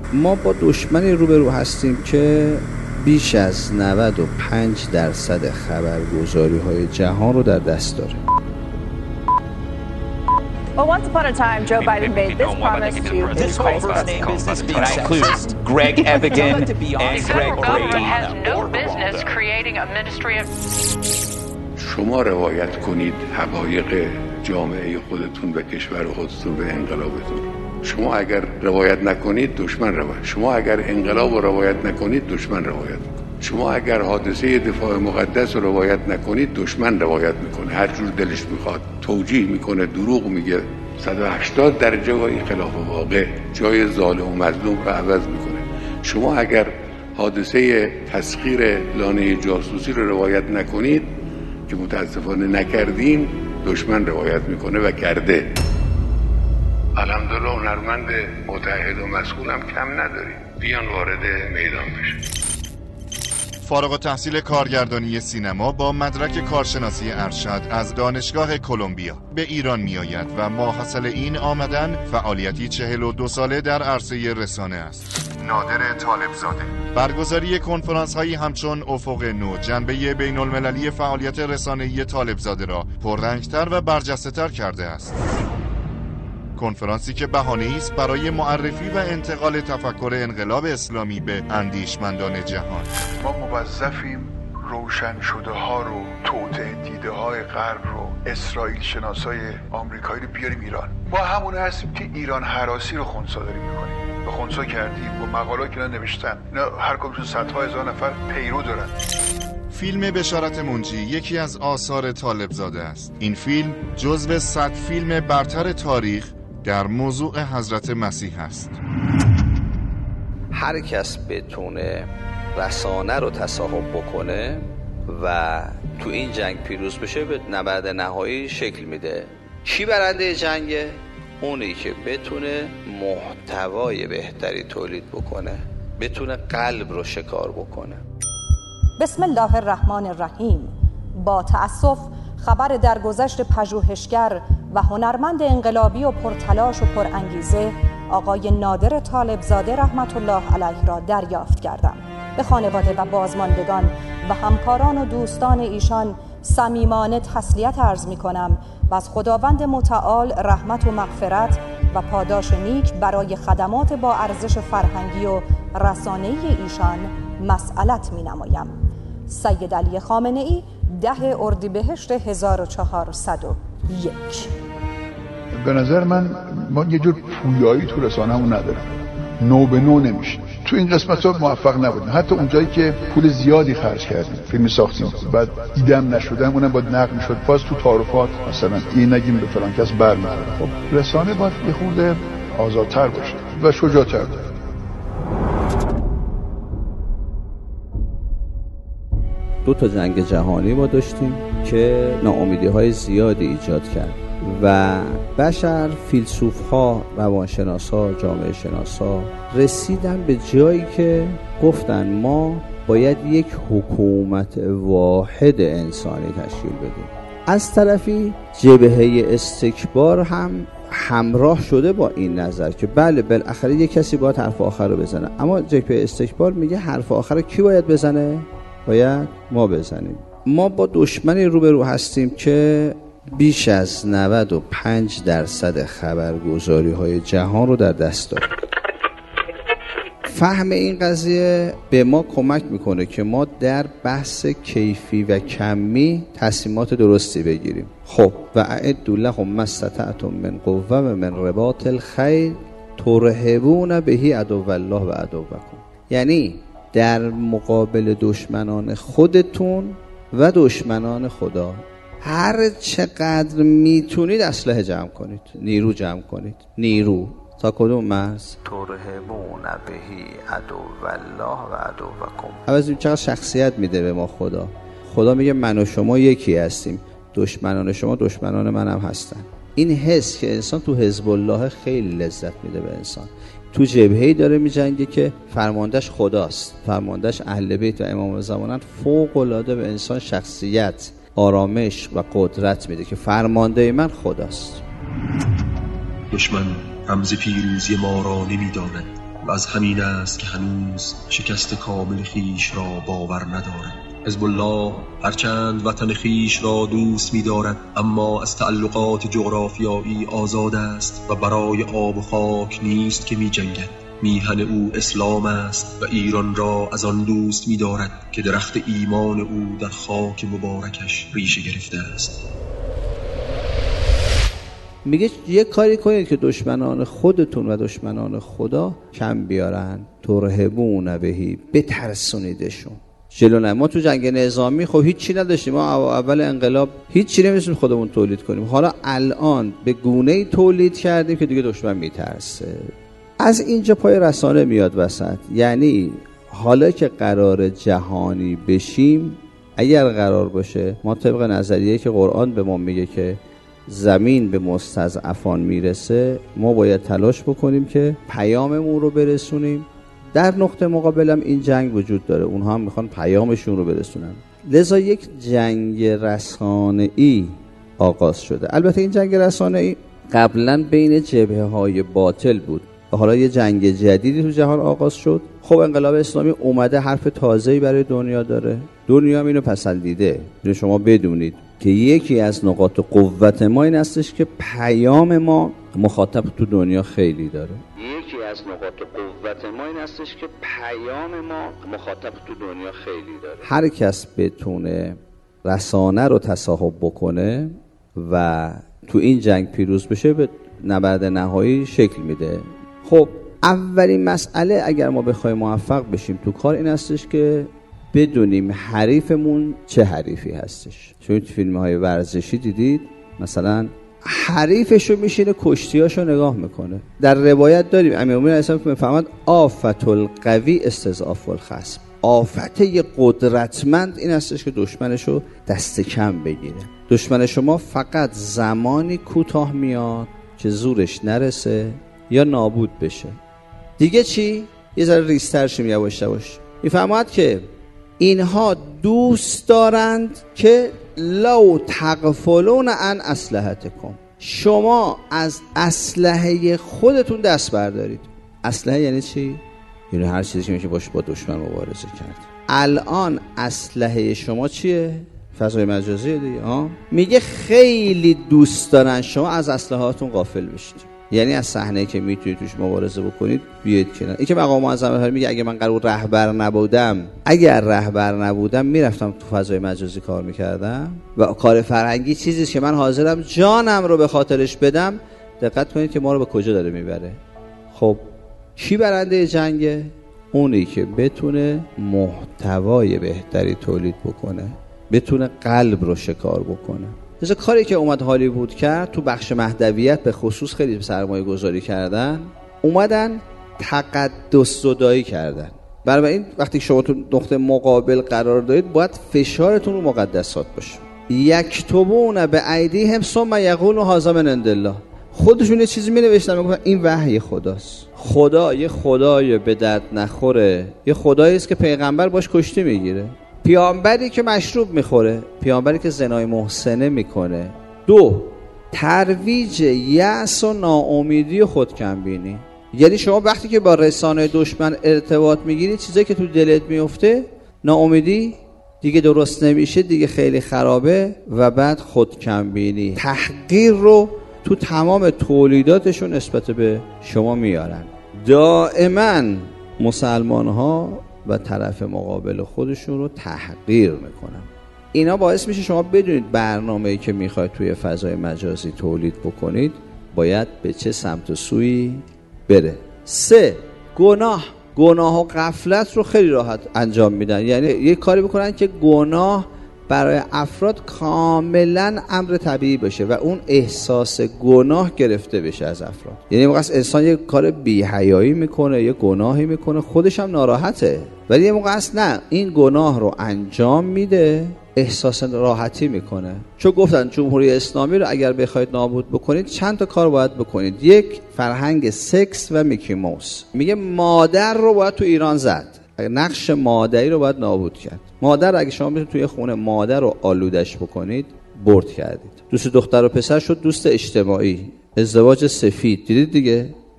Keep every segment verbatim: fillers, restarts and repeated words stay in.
ما با دشمنی روبرو هستیم که بیش از نود و پنج درصد خبرگزاری‌های جهان رو در دست داره. Well, once upon a time, Joe Biden made this promise to his business includes Greg Evigan and Greg Brady. has no business creating a ministry of... شما روایت کنید حقایق جامعه خودتون و کشور خودتون به انقلابتون. شما اگر روایت نکنید دشمن روایت. شما اگر انقلاب رو روایت نکنید دشمن روایت. شما اگر حادثه دفاع مقدس رو روایت نکنید دشمن روایت میکنه، هر جور دلش میخواد توجیه میکنه، دروغ میگه، صد و هشتاد درجه گاهی خلاف واقع جای ظالم و مظلوم رو عوض میکنه. شما اگر حادثه تسخیر لانه جاسوسی رو روایت نکنید که متاسفانه نکردیم، دشمن روایت میکنه و کرده. الحمدلله هنرمند متعهد و مسئولم کم نداریم، بیان وارد میدان بشه. فارغ التحصیل کارگردانی سینما با مدرک کارشناسی ارشد از دانشگاه کلمبیا به ایران می آید و ماحصل این آمدن فعالیتی چهل و دو ساله در عرصه رسانه است. نادر طالبزاده برگزاری کنفرانس هایی همچون افق نو جنبه بین المللی فعالیت رسانه‌ای طالبزاده را پررنگتر و برجسته تر کرده است. کنفرانسی که بهانه‌ای است برای معرفی و انتقال تفکر انقلاب اسلامی به اندیشمندان جهان. ما موظفیم روشن شده ها رو، توطئه دیده های غرب رو، اسرائیل شناسای آمریکایی رو بیاریم ایران. ما همون هستیم که ایران هراسی رو خنثی داریم میکنیم. به خنثی کردیم با مقاله‌ای که نوشتن. اینا هر کدومشون صدها هزار نفر پیرو دارن. فیلم بشارت منجی یکی از آثار طالبزاده است. این فیلم جزو صد فیلم برتر تاریخ در موضوع حضرت مسیح است. هر کس بتونه رسانه رو تصاحب بکنه و تو این جنگ پیروز بشه به نبرد نهایی شکل میده. کی برنده جنگه؟ اونی که بتونه محتوای بهتری تولید بکنه، بتونه قلب رو شکار بکنه. بسم الله الرحمن الرحیم. با تأسف خبر درگذشت پژوهشگر و هنرمند انقلابی و پرتلاش و پرانگیزه آقای نادر طالبزاده رحمت الله علیه را دریافت کردم. به خانواده و بازماندگان و همکاران و دوستان ایشان صمیمانه تسلیت عرض می کنم و از خداوند متعال رحمت و مغفرت و پاداش نیک برای خدمات با ارزش فرهنگی و رسانه‌ای ایشان مسئلت می نمایم. سید علی خامنه ای، ده اردیبهشت هزار و چهارصد و یک. به نظر من ما یه جور پویایی تو رسانه‌مون نداریم، نو به نو نمیشه. تو این قسمت ها موفق نبودیم، حتی اونجایی که پول زیادی خرج کردیم فیلم ساختیم بعد دیدم نشدم اونم باید نقد میشد، باز تو تعارفات مثلا این نگیم به فلان کس برمی‌خوره. خب رسانه باید یه خورده آزادتر باشه و شجاع‌تر. دو تا جنگ جهانی ما داشتیم که ناامیدی‌های زیادی ایجاد کرد و بشر، فیلسوف‌ها، روانشناسا، جامعه شناسا رسیدن به جایی که گفتن ما باید یک حکومت واحد انسانی تشکیل بدیم. از طرفی جبهه استکبار هم همراه شده با این نظر که بله بالاخره یک کسی باید حرف آخر رو بزنه، اما جبهه استکبار میگه حرف آخر رو کی باید بزنه؟ باید ما بزنیم. ما با دشمنی روبرو هستیم که بیش از نود و پنج درصد خبرگزاری‌های جهان رو در دست داره. فهم این قضیه به ما کمک میکنه که ما در بحث کیفی و کمی تصمیمات درستی بگیریم. خب و اعدوا لهم ما استطعتم من قوة و من رباط الخیل ترهبون به عدو الله و عدوکم. یعنی در مقابل دشمنان خودتون و دشمنان خدا هر چقدر میتونید اسلحه جمع کنید، نیرو جمع کنید. نیرو تا کدوم مرز؟ ترهبون بهی عدو الله و عدوکم. عوض چقدر شخصیت میده به ما خدا. خدا میگه من و شما یکی هستیم، دشمنان شما دشمنان منم هستن. این حس که انسان تو حزب الله خیلی لذت میده به انسان. تو جبهه‌ای داره میجنگه که فرماندهش خداست، فرماندهش اهل بیت و امام زمانن. فوق العاده به انسان شخصیت، آرامش و قدرت میده که فرمانده من خداست. دشمن رمز پیروزی ما را نمیداند، و از همین است که هنوز شکست کامل خیش را باور ندارد. حزب الله هرچند وطن خیش را دوست می دارد، اما از تعلقات جغرافیایی آزاد است و برای آب و خاک نیست که می جنگد. میهن او اسلام است و ایران را از آن دوست می دارد که درخت ایمان او در خاک مبارکش ریشه گرفته است. میگه یک کاری کنید که دشمنان خودتون و دشمنان خدا کم بیارن. ترهبون بهی، بترسونیدشون. جلو نه. ما تو جنگ نظامی خب هیچی نداشتیم. ما اول انقلاب هیچی نمی‌تونیم خودمون تولید کنیم. حالا الان به گونه‌ای تولید کردیم که دیگه دشمن میترسه. از اینجا پای رسانه میاد وسط. یعنی حالا که قرار جهانی بشیم، اگر قرار باشه ما طبق نظریه که قرآن به ما میگه که زمین به مستضعفان میرسه، ما باید تلاش بکنیم که پیاممون رو برسونیم. در نقطه مقابلم این جنگ وجود داره، اونها هم میخوان پیامشون رو برسونن. لذا یک جنگ رسانه‌ای آغاز شده. البته این جنگ رسانه‌ای قبلا بین جبهه‌های باطل بود و حالا یه جنگ جدیدی تو جهان آغاز شد. خب انقلاب اسلامی اومده حرف تازه‌ای برای دنیا داره. دنیا هم اینو پسندیده. شما بدونید که یکی از نقاط قوت ما این هستش که پیام ما مخاطب تو دنیا خیلی داره. یکی از نقاط قوت ما این هستش که پیام ما مخاطب تو دنیا خیلی داره. هر کس بتونه رسانه رو تصاحب بکنه و تو این جنگ پیروز بشه، به نبرد نهایی شکل میده. خب اولین مسئله اگر ما بخوایم موفق بشیم تو کار این هستش که بدونیم حریفمون چه حریفی هستش. چون تو فیلم‌های ورزشی دیدید مثلا حریفشو میشینه کشتیاشو نگاه میکنه. در روایت داریم امیرالمومنین علیه السلام میفرماد آفت القوی استضعاف الخصم. آفت یه قدرتمند این هستش که دشمنشو دست کم بگیره. دشمن شما فقط زمانی کوتاه میاد که زورش نرسه یا نابود بشه. دیگه چی؟ یه ذره ریستر شیم یواش یواش. میفرماد که اینها دوست دارند که لو تغفلون عن اسلحتکم، شما از اسلحه خودتون دست بردارید. اسلحه یعنی چی؟ یعنی هر چیزی که میشه باشه با دشمن مبارزه کرد. الان اسلحه شما چیه؟ فضای مجازی دیگه. ها میگه خیلی دوست دارن شما از اسلحه‌هاتون غافل بشید. یعنی از صحنه‌ای که میتونید توش مبارزه بکنید بیاید کنار. این که مقام معظم میگه اگه من قرار رهبر نبودم، اگر رهبر نبودم میرفتم تو فضای مجازی کار میکردم و کار فرهنگی چیزی که من حاضرم جانم رو به خاطرش بدم. دقت کنید که ما رو به کجا داره میبره. خب کی برنده جنگه؟ اونی که بتونه محتوای بهتری تولید بکنه، بتونه قلب رو شکار بکنه. مثل کاری که اومد هالیوود کرد تو بخش مهدویت به خصوص خیلی سرمایه گذاری کردن، اومدن تقدس زدایی کردن. بنابراین وقتی شما تو نقطه مقابل قرار دارید باید فشارتون رو مقدسات باشه. یکتبون به ایدیهم ثم یقولون هذا من عند الله. خودشون یه چیزی می نوشتن میگفتن این وحی خداست. خدا یه خدای به درد نخوره، یه خدایی است که پیغمبر باش کشتی میگیره، پیامبری که مشروب میخوره، پیامبری که زنای محسنه میکنه. دو، ترویج یأس و ناامیدی و خودکمبینی. یعنی شما وقتی که با رسانه دشمن ارتباط میگیری، چیزایی که تو دلت میفته، ناامیدی، دیگه درست نمیشه، دیگه خیلی خرابه، و بعد خودکمبینی، تحقیر رو تو تمام تولیداتشون نسبت به شما میارن. دائما مسلمان ها و طرف مقابل خودشون رو تحقیر میکنن. اینا باعث میشه شما بدونید برنامه‌ای که میخواید توی فضای مجازی تولید بکنید باید به چه سمت و سوی بره. سه، گناه. گناه و غفلت رو خیلی راحت انجام میدن. یعنی یه کاری بکنن که گناه برای افراد کاملا امر طبیعی بشه و اون احساس گناه گرفته بشه از افراد. یعنی موقع انسان یه کار بی‌حیایی میکنه، یه گناهی میکنه، خودش هم ناراحته، ولی یه موقع نه، این گناه رو انجام میده، احساس راحتی میکنه. چون گفتن جمهوری اسلامی رو اگر بخواید نابود بکنید چند تا کار باید بکنید. یک، فرهنگ سکس و میکی موس. میگه مادر رو باید تو ایران زد، نقش مادری رو باید نابود کرد. مادر اگه شما میتونید توی خونه مادر رو آلودش بکنید، برد کردید. دوست دختر و پسر شد دوست اجتماعی، ازدواج سفید. دیدید دیگه؟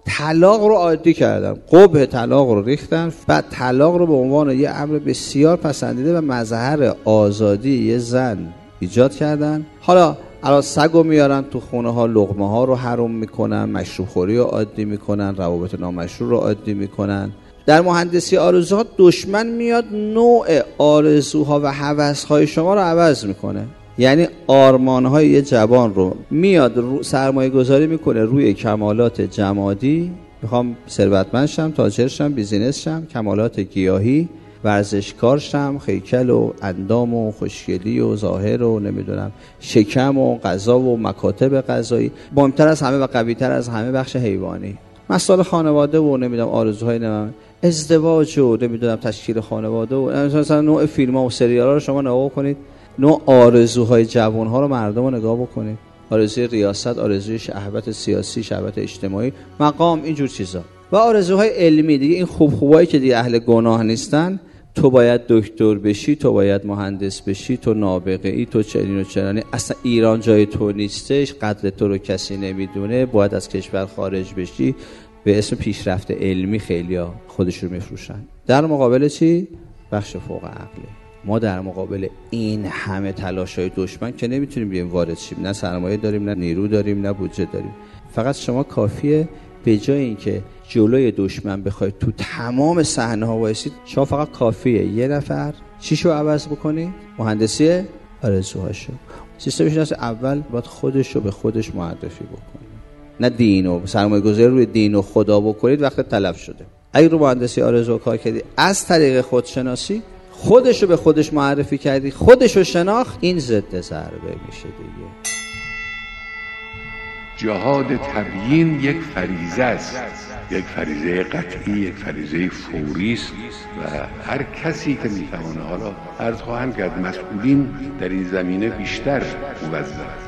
طلاق رو عادی کردن، قبح طلاق رو ریختن، بعد طلاق رو به عنوان یه امر بسیار پسندیده و مظهر آزادی یه زن ایجاد کردن. حالا الان سگو میارن تو خونه ها، لقمه ها رو حرام میکنن، مشروب خوری رو عادی میکنن، روابط نامشروع رو عادی میکنن. در مهندسی آرزوها دشمن میاد نوع آرزوها و هوس‌های شما رو عوض میکنه. یعنی آرمان‌های یه جوان رو میاد رو سرمایه گذاری میکنه روی کمالات جمادی، میخوام ثروتمند شم، تاجر شم، بیزینس شم، کمالات گیاهی، ورزشکار شم، هیکل و اندام و خوشگلی و ظاهر و نمیدونم شکم و غذا و مکاتب غذایی، مهمتر از همه و قوی‌تر از همه بخش حیوانی، مسائل خانواده و نمیدونم آرزوهای نمیدونم ازدواج و نمیدونم تشکیل خانواده و مثلا نوع فیلم‌ها و سریال‌ها رو شما نگاه کنید، نوع آرزوهای جوان‌ها رو مردم رو نگاه بکنید، آرزوی ریاست، آرزوی شهوت سیاسی، شهوت اجتماعی، مقام، اینجور چیزا و آرزوهای علمی دیگه. این خوب خوبایی که دیگه اهل گناه نیستن، تو باید دکتر بشی، تو باید مهندس بشی، تو نابغه ای، تو چنین و چنانی، اصلا ایران جای تو نیستش، قدر تو رو کسی نمیدونه، باید از کشور خارج بشی، به اسم پیشرفت علمی خیلیا خودش رو میفروشن. در مقابل چی؟ بخش فوق عقلی. ما در مقابل این همه تلاش‌های دشمن که نمیتونیم بیایم وارد شیم، نه سرمایه داریم، نه نیرو داریم، نه بودجه داریم. فقط شما کافیه به جای اینکه جلوی دشمن بخواید تو تمام صحنه‌ها وایسید، شما فقط کافیه یه نفر چیشو عوض بکنی؟ مهندسی آرزوهاشو. سیستمش اینه اول باید خودش رو به خودش معرفی بکنه، نه دینو سرمایه‌گذاری روی دین و خدا بکنید وقت تلف شده. اگه رو مهندسی آرزو کار کردی، از طریق خودشناسی خودش رو به خودش معرفی کردی، خودش رو شناخت، این ضد ضربه میشه دیگه. جهاد تبیین یک فریضه است، یک فریضه قطعی، یک فریضه فوری است و هر کسی که میتونه، حالا عرض خواهم کرد مسئولین در این زمینه بیشتر موظف